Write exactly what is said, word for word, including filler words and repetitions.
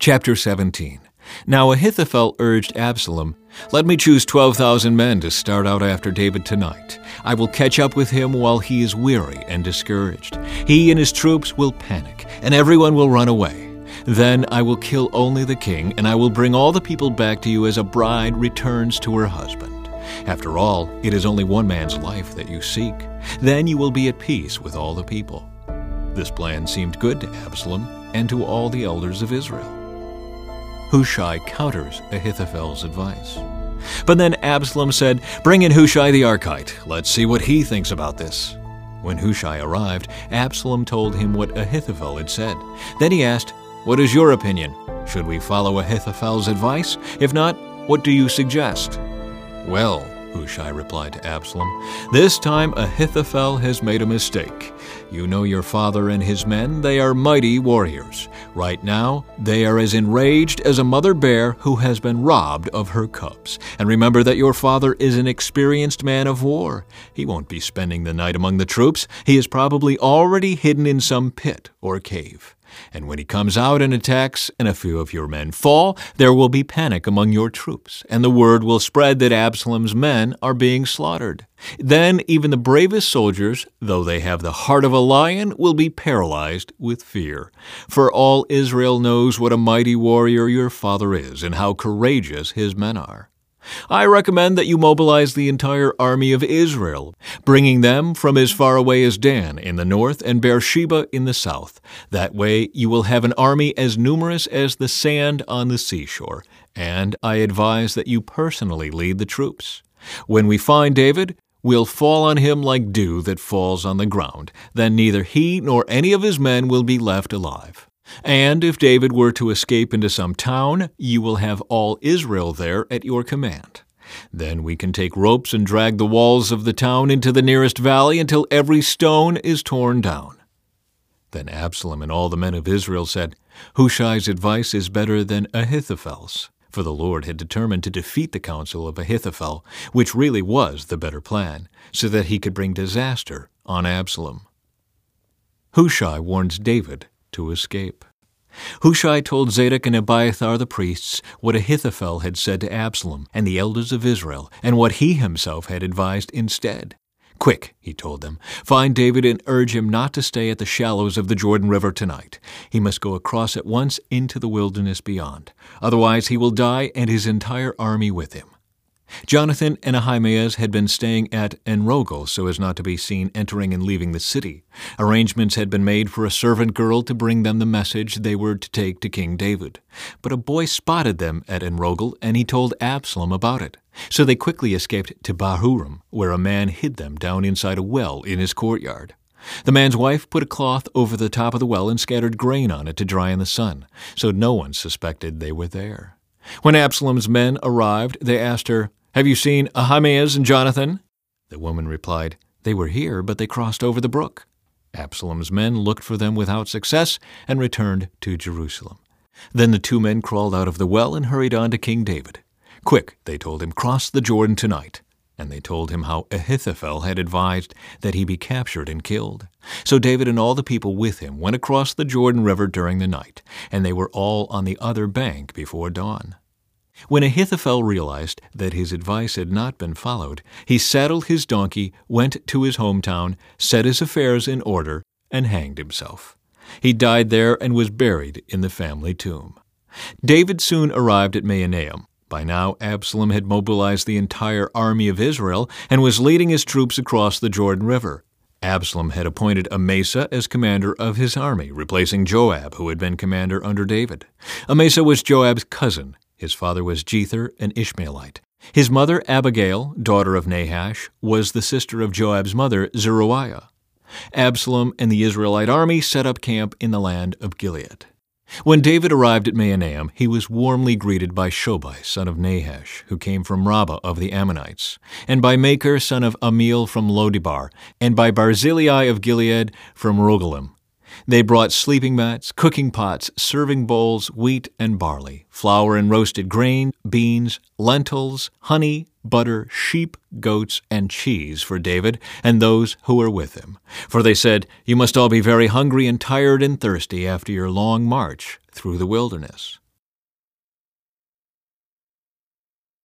Chapter seventeen. Now Ahithophel urged Absalom, "Let me choose twelve thousand men to start out after David tonight. I will catch up with him while he is weary and discouraged. He and his troops will panic, and everyone will run away. Then I will kill only the king, and I will bring all the people back to you as a bride returns to her husband. After all, it is only one man's life that you seek. Then you will be at peace with all the people." This plan seemed good to Absalom and to all the elders of Israel. Hushai counters Ahithophel's advice. But then Absalom said, "Bring in Hushai the Archite. Let's see what he thinks about this." When Hushai arrived, Absalom told him what Ahithophel had said. Then he asked, "What is your opinion? Should we follow Ahithophel's advice? If not, what do you suggest?" "Well," Hushai replied to Absalom, "this time Ahithophel has made a mistake. You know your father and his men, they are mighty warriors. Right now, they are as enraged as a mother bear who has been robbed of her cubs. And remember that your father is an experienced man of war. He won't be spending the night among the troops. He is probably already hidden in some pit or cave. And when he comes out and attacks, and a few of your men fall, there will be panic among your troops, and the word will spread that Absalom's men are being slaughtered. Then even the bravest soldiers, though they have the heart of a lion, will be paralyzed with fear. For all Israel knows what a mighty warrior your father is, and how courageous his men are. I recommend that you mobilize the entire army of Israel, bringing them from as far away as Dan in the north and Beersheba in the south. That way you will have an army as numerous as the sand on the seashore, and I advise that you personally lead the troops. When we find David, we'll fall on him like dew that falls on the ground. Then neither he nor any of his men will be left alive. And if David were to escape into some town, you will have all Israel there at your command. Then we can take ropes and drag the walls of the town into the nearest valley until every stone is torn down." Then Absalom and all the men of Israel said, "Hushai's advice is better than Ahithophel's." For the Lord had determined to defeat the counsel of Ahithophel, which really was the better plan, so that he could bring disaster on Absalom. Hushai warns David to escape. Hushai told Zadok and Abiathar the priests what Ahithophel had said to Absalom and the elders of Israel, and what he himself had advised instead. "Quick," he told them, "find David and urge him not to stay at the shallows of the Jordan River tonight. He must go across at once into the wilderness beyond. Otherwise he will die and his entire army with him." Jonathan and Ahimaaz had been staying at Enrogel so as not to be seen entering and leaving the city. Arrangements had been made for a servant girl to bring them the message they were to take to King David. But a boy spotted them at Enrogel, and he told Absalom about it. So they quickly escaped to Bahurim, where a man hid them down inside a well in his courtyard. The man's wife put a cloth over the top of the well and scattered grain on it to dry in the sun, so no one suspected they were there. When Absalom's men arrived, they asked her, "Have you seen Ahimaaz and Jonathan?" The woman replied, "They were here, but they crossed over the brook." Absalom's men looked for them without success and returned to Jerusalem. Then the two men crawled out of the well and hurried on to King David. "Quick," they told him, "cross the Jordan tonight." And they told him how Ahithophel had advised that he be captured and killed. So David and all the people with him went across the Jordan River during the night, and they were all on the other bank before dawn. When Ahithophel realized that his advice had not been followed, he saddled his donkey, went to his hometown, set his affairs in order, and hanged himself. He died there and was buried in the family tomb. David soon arrived at Mahanaim. By now, Absalom had mobilized the entire army of Israel and was leading his troops across the Jordan River. Absalom had appointed Amasa as commander of his army, replacing Joab, who had been commander under David. Amasa was Joab's cousin. His father was Jether, an Ishmaelite. His mother, Abigail, daughter of Nahash, was the sister of Joab's mother, Zeruiah. Absalom and the Israelite army set up camp in the land of Gilead. When David arrived at Mahanaim, he was warmly greeted by Shobai, son of Nahash, who came from Rabbah of the Ammonites, and by Makir, son of Amiel from Lodebar, and by Barzillai of Gilead from Rogelim. They brought sleeping mats, cooking pots, serving bowls, wheat and barley, flour and roasted grain, beans, lentils, honey, butter, sheep, goats, and cheese for David and those who were with him. For they said, "You must all be very hungry and tired and thirsty after your long march through the wilderness."